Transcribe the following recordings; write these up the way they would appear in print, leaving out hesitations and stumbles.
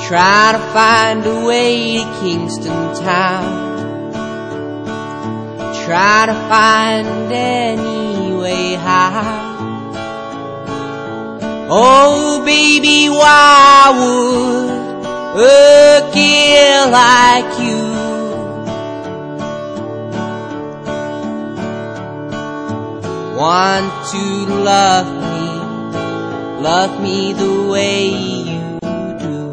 try to find a way to Kingston town. Try to find any way how. Oh baby, why would a girl like you want to love me the way you do?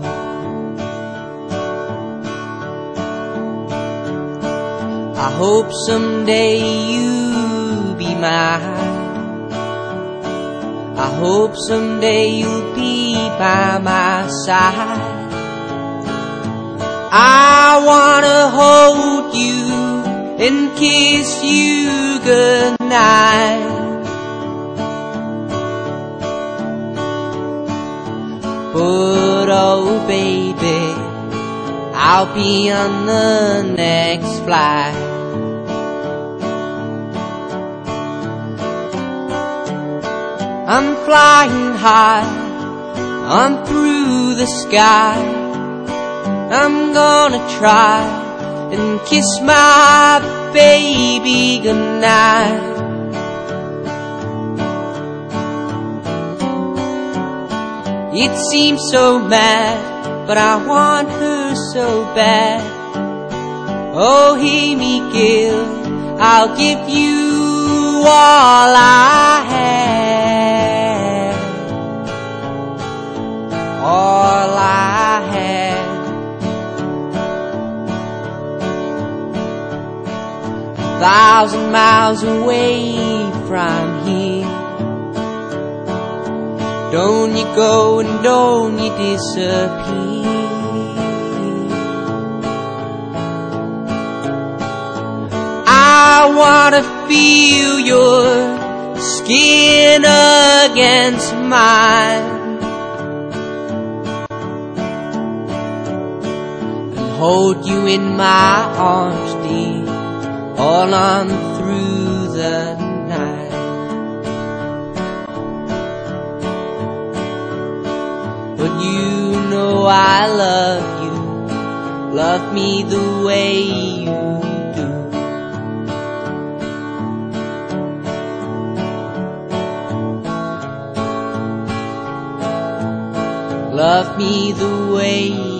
I hope someday you'll be mine. I hope someday you'll be by my side. I wanna hold you and kiss you goodnight. But oh baby, I'll be on the next flight. I'm flying high on through the sky. I'm gonna try and kiss my baby goodnight. It seems so mad, but I want her so bad. Oh, hear me, girl, I'll give you all I have. All I have. 1,000 miles away from here. Don't you go and don't you disappear. I wanna feel your skin against mine and hold you in my arms, dear, all on through the night. But you know I love you, love me the way you do. Love me the way you do.